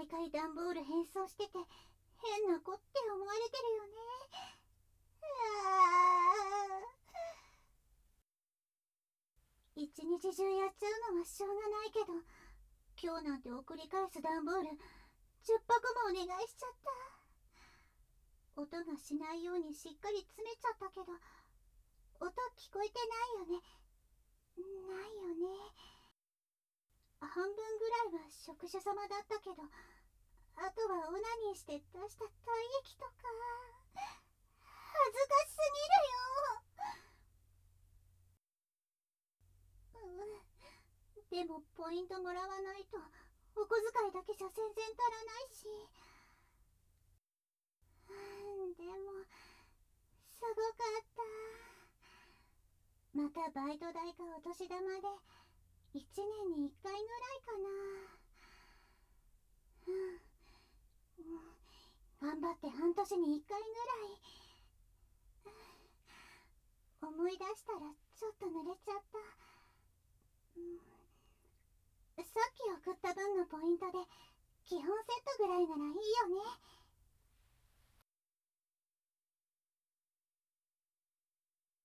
回段ボール変装してて変な子って思われてるよね。一日中やっちゃうのはしょうがないけど、今日なんて送り返す段ボール10箱もお願いしちゃった。音がしないようにしっかり詰めちゃったけど、音聞こえてないよね。ないよね。半分ぐらいは職者様だったけど、あとはオナニーして出した体液とか。恥ずかしすぎるよ。でもポイントもらわないとお小遣いだけじゃ全然足らないし。でもすごかった。またバイト代かお年玉で1年に1回ぐらいかな。頑張って半年に1回ぐらい。思い出したらちょっと濡れちゃった。さっき送った分のポイントで基本セットぐらいならいいよね。